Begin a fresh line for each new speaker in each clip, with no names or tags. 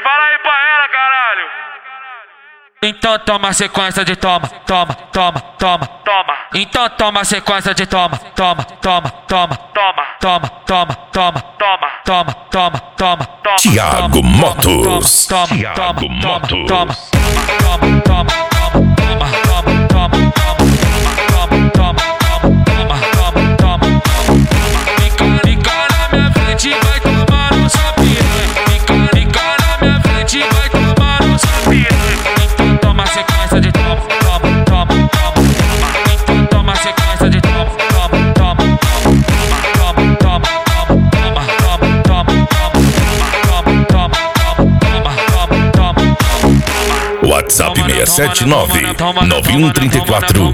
fala aí pra ela, caralho.
Então toma sequência de toma, toma, toma, toma,
Toma,
então toma sequência de toma, toma, toma, toma,
toma,
toma, toma, toma,
toma,
toma, toma, toma,
toma.
Thiago Motos.
toma,
Thiago
toma,
Motos.
toma, toma, toma, toma, toma, toma, toma, toma, toma, toma, fica na minha frente, vai tomar no seu piranha. Fica na minha frente, vai tomar no seu piranha. Então toma sequência de toma, toma, toma, toma. Então toma sequência de toma, toma, toma, toma, toma, toma, toma, toma, toma, toma, toma.
WhatsApp 679 9134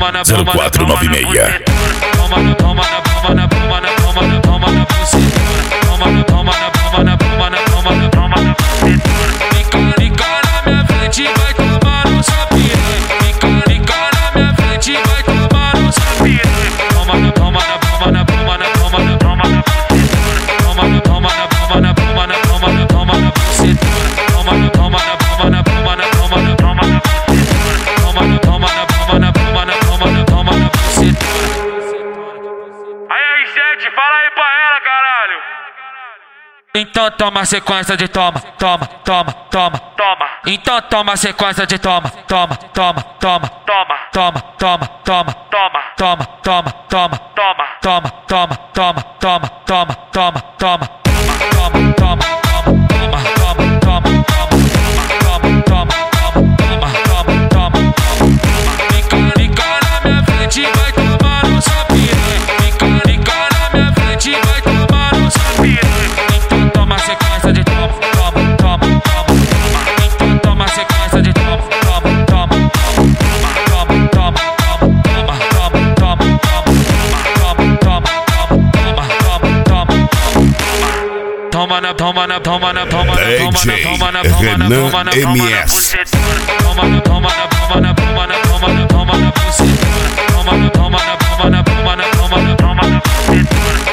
0496.
Toma na toma na toma na toma na toma na toma na buceta. Toma na toma na toma na toma na toma na toma na buceta. Fica na minha frente, vai tomar no seu piranha. Fica na minha frente, vai tomar no seu piranha. Toma na toma na toma na toma na toma na toma na buceta. Toma na toma na toma na toma na toma na toma na buceta. Toma na toma na toma na toma na toma na toma na buceta. Toma na toma na toma na toma na toma na toma na buceta.
Aí, R7, fala aí pra ela, caralho.
Então toma sequência de toma, toma, toma, toma.
Toma,
Então toma sequência de toma, toma, toma, toma,
toma,
toma, toma, toma,
toma,
toma, toma, toma,
toma.
toma, toma, toma, toma, toma, toma, toma, toma, toma, toma, toma, toma, toma, toma, toma, toma, toma. Fica na minha frente, vai tomar no seu piranha. Fica na minha frente, vai tomar no seu piranha. Então toma sequência de toma, toma, toma, toma. Então toma sequência de toma, toma, toma, toma, toma, toma, toma, toma, toma na toma na toma na toma na toma na toma na toma na toma na
MS.
toma na toma na toma na toma na toma na toma na buceta. Toma na toma na toma na toma na toma na toma na buceta.